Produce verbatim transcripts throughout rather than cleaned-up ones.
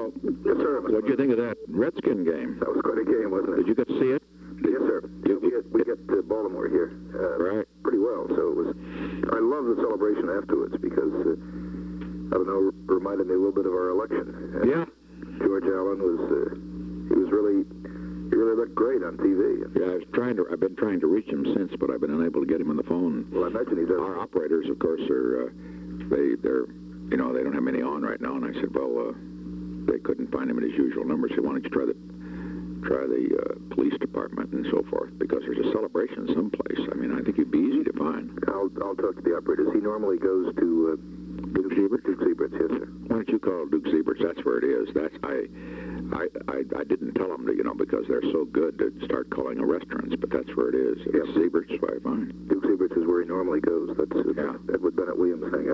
Paul. Yes, sir. What'd you think of that Redskin game? That was quite a game, wasn't it? Did you get to see it? Yes, sir. You, we get, we get uh, Baltimore here uh, right. pretty well, so it was. I love the celebration afterwards because uh, I don't know, reminded me a little bit of our election. Uh, yeah. George Allen was uh, he was really he really looked great on T V. Yeah, I was trying to. I've been trying to reach him since, but I've been unable to get him on the phone. Well, I imagine he's our operators, of course, are uh, they they're you know they don't have many on right now, and I said, well, uh, they couldn't find him at his usual number, so why don't you try the try the uh, police department and so forth, because there's a celebration someplace. I mean, I think he'd be easy to find. I'll I'll talk to the operators. He normally goes to. Uh, Duke Siebert? Duke Siebert, yes, sir. Why don't you call Duke Siebert? That's where it is. That's I, I, I, I didn't tell them to, you know, because they're so good to start calling a restaurants, but that's where it is. If yep. It's Siebert's, why fine. Duke Siebert's is where he normally goes. That's uh, yeah. Edward Bennett Williams thing.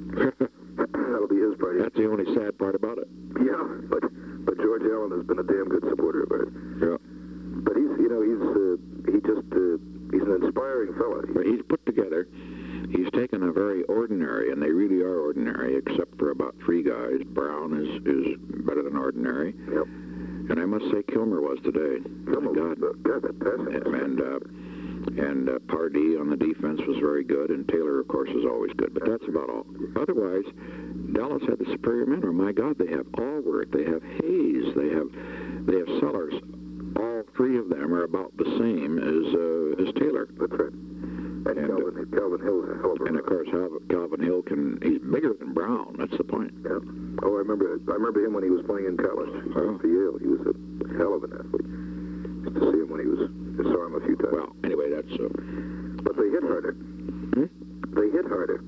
That'll be his party. That's the only sad part about it. Yeah, but but George Allen has been a damn good supporter of it. Yeah. But he's, you know, he's uh, he just uh, he's an inspiring fella. But he's put together. He's taken a very ordinary, and they really are ordinary, except for about three guys. Brown is, is better than ordinary. Yep. And I must say Kilmer was today. Kilmer, God. Uh, God, that passing. And, and, uh, and uh, Pardee on the defense was very good, and Taylor, of course, is always good. But that's about all. Otherwise, Dallas had the superior men. Oh, my God, they have Allworth, they have Hayes, they have they have Sellers. All three of them are about the same as uh, as Taylor. That's right. And, and Calvin, uh, Calvin Hill's a hell of a And, of course, Calvin Hill can, he's bigger than Brown. That's the point. Yeah. Oh, I remember I remember him when he was playing in college oh. for Yale. He was a hell of an athlete. Used to see him when he was, I saw him a few times. Well, anyway, that's... Uh, but they hit harder. Hmm? They hit harder.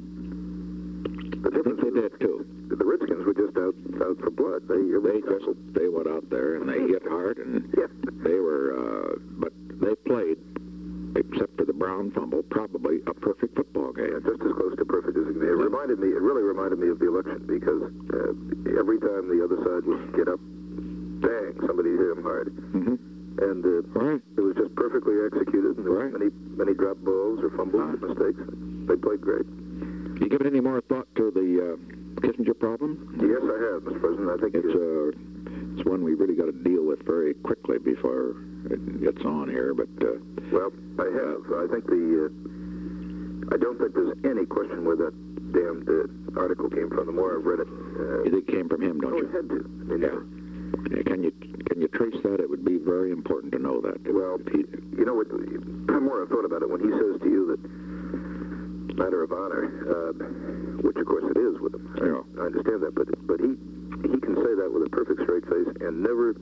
The I think they did, too. The Redskins were just out out for blood. They they just, they went out there, and they hit hard, and yeah. they were... Uh, but they played... except for the Brown fumble, probably a perfect football game. Yeah, just as close to perfect as it can be. It reminded me, it really reminded me of the election, because uh, every time the other side would get up, bang, somebody hit him hard. Mm-hmm. And uh, right. it was just perfectly executed, and there right. weren't many, many drop balls or fumbles uh, or mistakes. They played great. You given any more thought to the uh, Kissinger problem? Yes, I have, Mister President. I think it's, uh, it's one we really got to deal with very quickly before it gets on here, but... Uh, well, I have. I think the... Uh, I don't think there's any question where that damned uh, article came from. The more I've read it... Uh, it came from him, don't oh, you? it had to. I mean, yeah. yeah. Can you can you trace that? It would be very important to know that. Well, he, you know what... The more I've thought about it, when he says to you that matter of honor, uh, which of course it is with him. Yeah. I, I understand that, but but he he can say that with a perfect straight face and never...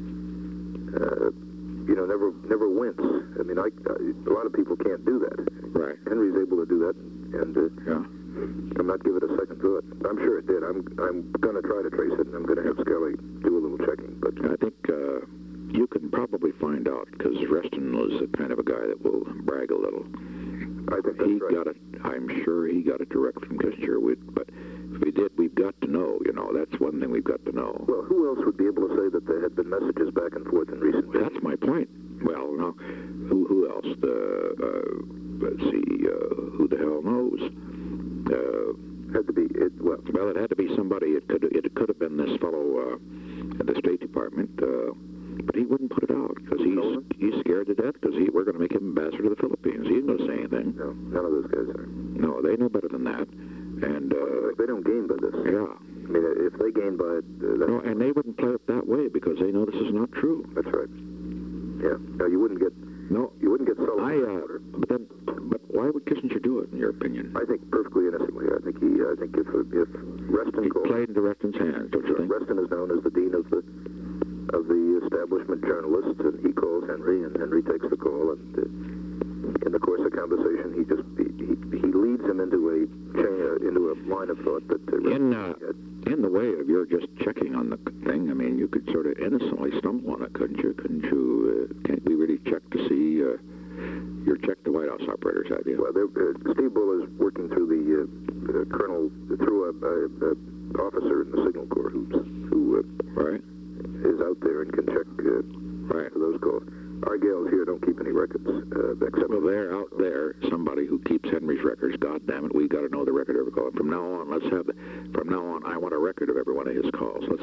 Uh, you know, never never wince. I mean, I, I, a lot of people can't do that. Right. Henry's able to do that, and uh, yeah. I'm not giving it a second thought. I'm sure it did. I'm I'm going to try to trace it, and I'm going to have Scully do a little checking. But I think uh, you can probably find out, because Reston was the kind of a guy that will brag a little. I think that's he right. got it. I'm sure he got it direct from Kissinger. We, but if we did, we've got to know. You know, that's one thing we've got to know. Well, who else would be able to say that there had been messages back and forth in recent days? That's my point. Well, now, who who else? The uh, let's see, uh, who the hell knows? Uh, had to be it. Well, well, it had to be somebody. It could it could have been this fellow uh, at the State Department. Uh, But he wouldn't put it out because he's he's scared to death because he we're going to make him ambassador to the Philippines. He isn't going to say anything. No, none of those guys are. No, they know better than that. And uh, they don't gain by this. Yeah. I mean, if they gain by it, uh, that's no, and they wouldn't play it that way because they know this is not true. That's right. Yeah. No, you wouldn't get. No, you wouldn't get Sullivan. I. Uh, but then, but why would Kissinger do it, in your opinion? I think perfectly innocently. I think he. I think if if Reston he called, played into Reston's hands, don't you think? Reston is known as the dean of the. of the establishment journalists, and he calls Henry, and Henry takes the call, and uh, in the course of conversation, he just he, he, he leads him into a chain, uh, into a line of thought that uh, in uh, in the way of your just checking on the thing. I mean, you could sort of innocently stumble on it, couldn't you? Couldn't you? Uh, can't we really check to see? Uh, you're checked the White House operators, have you? Well, uh, Steve Bull is working through the uh, uh, colonel through a, a, a officer in the Signal Corps who's who. Uh, right. is out there and can check uh, right. for those calls. Our gals here don't keep any records. Uh, except well, they're out there, somebody who keeps Henry's records. God damn it, we got to know the record of every call. From now on, let's have, the, from now on, I want a record of every one of his calls. Let's have that, huh?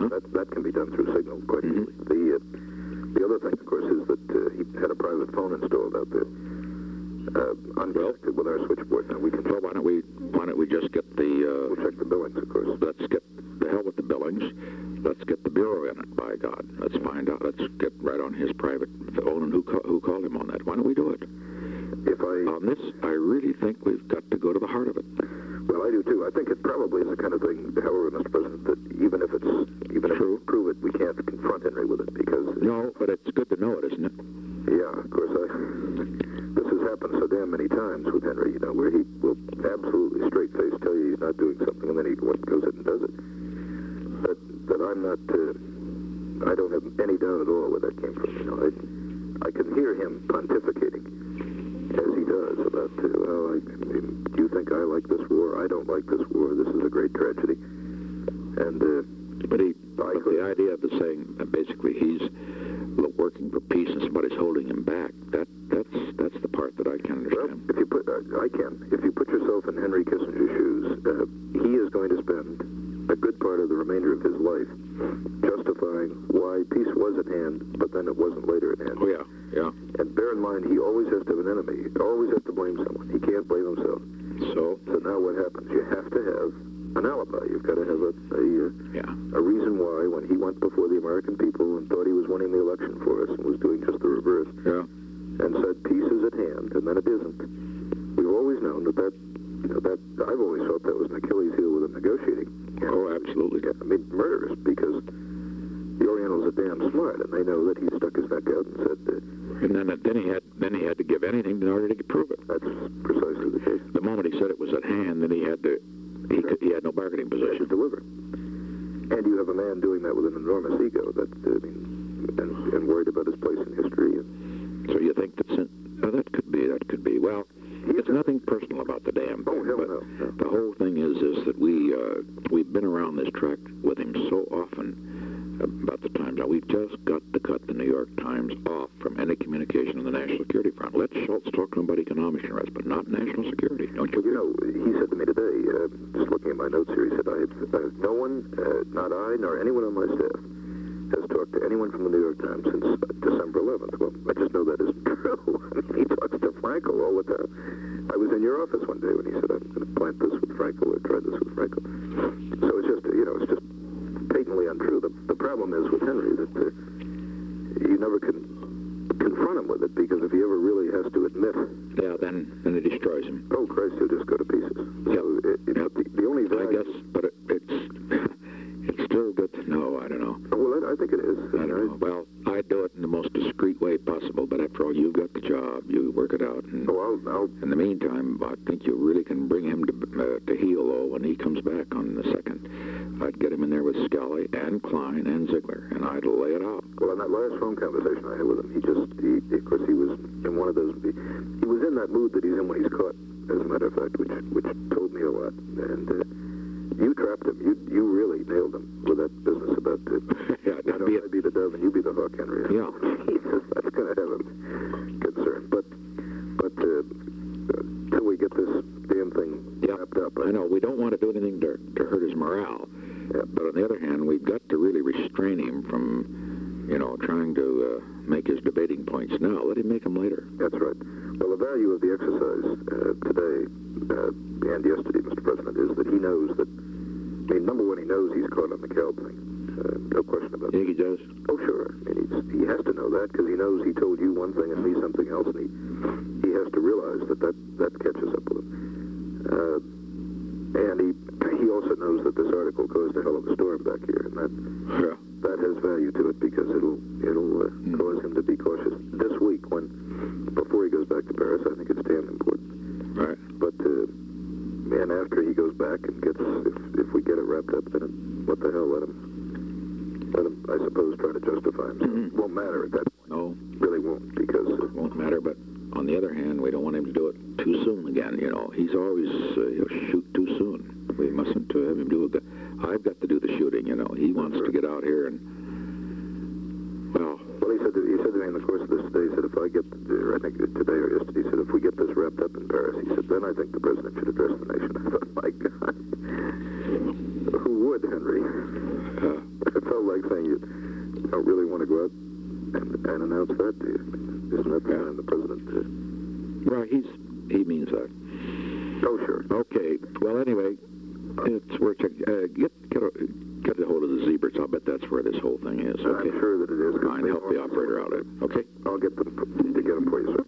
Uh-huh. That that can be done through Signal quite Mhm. easily. The uh, the other thing, of course, is that uh, he had a private phone installed out there, uh, unconnected with our switchboard. Now we can Well, why don't we why don't we just get the uh, we'll check the billings, of course. let's get the hell with the billings. Let's get the bureau in it. By God, let's find out. Let's get right on his private phone and who ca- who called him on that. Why don't we do it? If I On this, I really think we've got to go to the heart of it. well, I do too. I think it probably is the kind of thing, however, Mister President, that even if it's even if True. we prove it, we can't confront Henry with it because No, but it's good to know it, isn't it? yeah, of course, I, this has happened so damn many times with Henry, you know, where he will absolutely straight-faced tell you he's not doing something, and then he what, goes in and does it. That, that I'm not, uh, I don't have any doubt at all where that came from, you know. I, I can hear him pontificating, as he does, about, uh, well, I, I mean, do you think I like this war? I don't like this war. This is a great tragedy. And, uh, But he, I but could- the idea of the saying that basically he's working for peace and somebody's holding him back. That that's that's the part that I can well, understand. if you put, uh, I can. If you put yourself in Henry Kissinger's shoes, uh, he is going to spend a good part of the remainder of his life justifying why peace was at hand, but then it wasn't later at hand. Oh yeah, yeah. And bear in mind, he always has to have an enemy. He always has to blame someone. He can't blame himself. So So now what happens? You have to have an alibi. You've got to have a, a, uh, yeah, a reason why when he went before the American people and thought he was winning the election for us and was doing just the reverse yeah. and said peace is at hand, and then it isn't. We've always known that that, you know, that, I've always thought that was an Achilles heel with him negotiating. Oh, absolutely. Yeah, I mean, murderous, because the Orientals are damn smart, and they know that he stuck his neck out and said, uh, And then then he had then he had to give anything in order to prove it. that's precisely the case. The moment he said it was at hand, then he had to he could, he had no bargaining He had to position. deliver. And you have a man doing that with an enormous ego, that, uh, I mean, and, and worried about his place in history. And, So you think that sin- oh, that could be that could be well. It's nothing personal about the damn thing. oh, hell but no, no. The whole thing is is that we uh, we've been around this track with him so often about the Times. Now we've just got to cut the New York Times off from any communication on the national security front. Let Schultz talk to him about economic interests, but not national security. Don't you You agree? know, he said to me today, uh, just looking at my notes here, he said, I have, I have no one, uh, not I, nor anyone on my staff, has talked to anyone from the New York Times since uh, December eleventh. Well, I just know that isn't true. I mean, he talks to Frankel all the time. I was in your office one day when he said, I'm going to plant this with Frankel or try this with Frankel. So it's just, you know, it's just patently untrue. The, the problem is with Henry that uh, you never can confront him with it, because if he ever really has to admit, Yeah, then then it destroys him. oh, Christ, he'll just go to pieces. Yep. So it, it, Yep. the, the only I value... guess, but it, it's it's still good to know. I don't know. Well, I, I think it is. I don't know. Well, I do it in the most discreet way possible, but after all, you've got the job. You work it out. And Oh, I'll, I'll, in the meantime, I think you really can bring him to uh, to heel, though, when he comes back on the second. I'd get him in there with Scully and Klein and Ziegler, and I'd lay it out. well, in that last phone conversation I had with him, he just, he, of course, he was in one of those, he, he was in that mood that he's in when he's caught, as a matter of fact, which which told me a lot. And uh, you trapped him. You you really nailed him with that business about, uh, Yeah, you that'd know, be it. I'd be the dove and you be the hawk, Henry. Yeah. Jesus, that's going to have him concerned. But, but uh, till we get this damn thing Yeah, wrapped up, I know. We don't want to do anything to, to hurt his morale. Yeah. But on the other hand, we've got to really restrain him from, you know, trying to uh, make his debating points now. Let him make them later. That's right. Well, the value of the exercise uh, today uh, and yesterday, Mister President, is that he knows that, I mean, number one, he knows he's caught on the Kelb thing. Uh, no question about You it. think he does? Oh, sure. I mean, he's, he has to know that because he knows he told you one thing and me something else, and he, he has to realize that that, that catches up with him. Uh, and he he also knows that this article caused a hell of a storm back here, and that Yeah. that has value to it because it'll it'll uh, Mm. cause him to be cautious this week when before he goes back to Paris. I think it's damn important. Right. But uh, and after he goes back and gets, if if we get it wrapped up, then what the hell? Let him let him, I suppose, try to justify himself. Mhm. Won't matter at that point. No, Really won't, because uh, it won't matter. But on the other hand, we don't want him to do it too soon again. You know, he's always uh, he'll shoot too soon. We mustn't uh, have him do it. I've got to do the shooting. You know, he wants to get out here and well. Well, he said to, he said to me in the course of this day, he said, if I get, uh, I think today or yesterday, he said, if we get this wrapped up in Paris, he said, then I think the president should address the nation. I thought, my God, who would, Henry? Uh, A fellow like saying you don't really want to go out and, and announce that, do you? Isn't that the Yeah. time the president... Uh, Well, he's he means that. oh, sure. Okay. Well, anyway, it's worth checking. Uh, get get a, get a hold of the zebras. I'll bet that's where this whole thing is. Okay. I'm sure that it is. 'cause Fine. they Help the want- operator out. Okay. I'll get them to get them for you, sir.